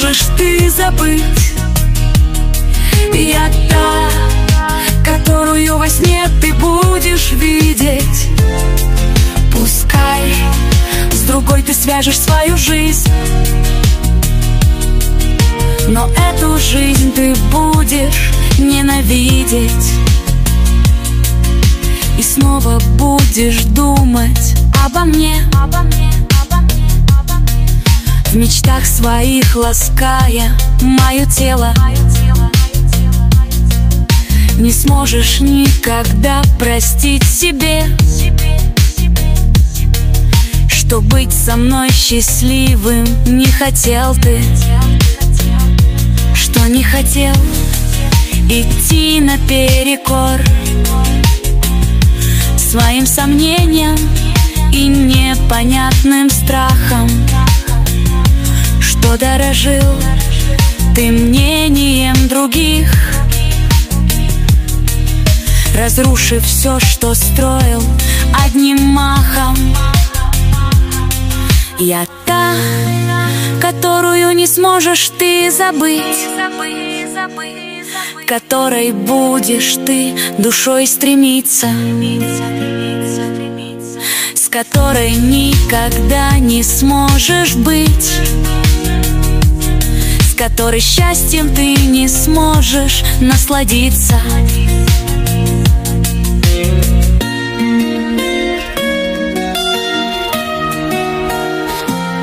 сможешь ты забыть. Я та, которую во сне ты будешь видеть. Пускай с другой ты свяжешь свою жизнь, но эту жизнь ты будешь ненавидеть. И снова будешь думать обо мне, в мечтах своих лаская мое тело. Не сможешь никогда простить себе, что быть со мной счастливым не хотел ты, что не хотел идти наперекор своим сомнениям и непонятным страхам, что дорожил ты мнением других, разрушив все, что строил одним махом. Я та, которую не сможешь ты забыть, которой будешь ты душой стремиться, с которой никогда не сможешь быть, с которой счастьем ты не сможешь насладиться.